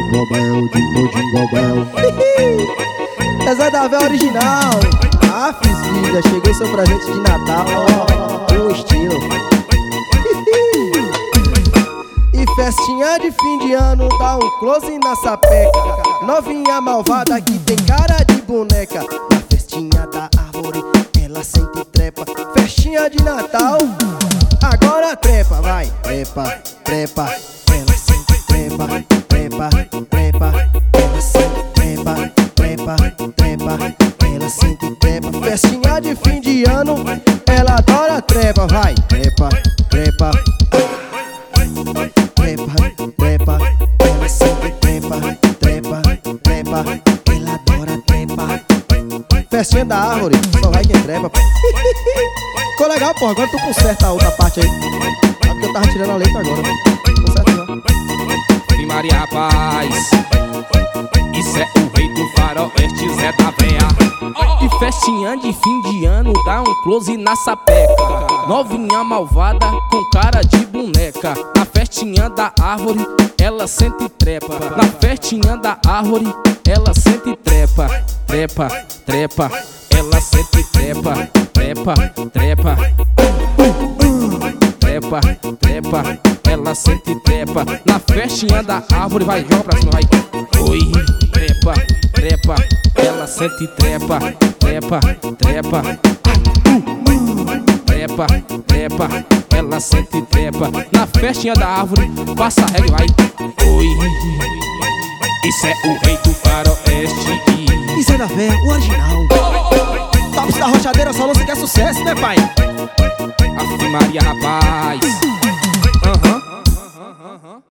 Jingle Bell, Jingle Bell. É Zé da Véia original. Ah, fiz vida, chegou seu presente de Natal. Com estilo. E festinha de fim de ano, dá um close na sapeca. Novinha malvada que tem cara de boneca. Na festinha da árvore, ela sente e trepa. Festinha de Natal, agora trepa, vai. Trepa, trepa, ela sente trepa. Trepa, trepa, ela sente trepa. Trepa, trepa, ela sente trepa. Festinha de fim de ano, ela adora trepa, vai. Trepa, trepa, trepa, trepa, ela sente trepa. Trepa, trepa, ela adora trepa. Festinha da árvore, só vai quem trepa. Ficou legal, porra, agora tu conserta a outra parte aí. É porque eu tava tirando a letra agora. Conserta já. Ave Maria, rapaz, isso é o rei do faroeste, Zé da Véia. E festinha de fim de ano, dá um close na sapeca. Novinha malvada com cara de boneca. Na festinha da árvore, ela sente trepa. Na festinha da árvore, ela sente trepa. Trepa, trepa, ela sente trepa. Trepa, trepa, trepa, trepa, ela sente trepa. Na festinha da árvore, vai, joga pra cima, vai. Oi, trepa, trepa, ela sente trepa. Trepa, trepa, trepa, trepa, ela sente trepa. Na festinha da árvore, passa a regra, vai. Oi, isso é o rei do faroeste. E Zé da Véia, o original. Tops da rochadeira, só você quer sucesso, né, pai? Ave Maria, rapaz.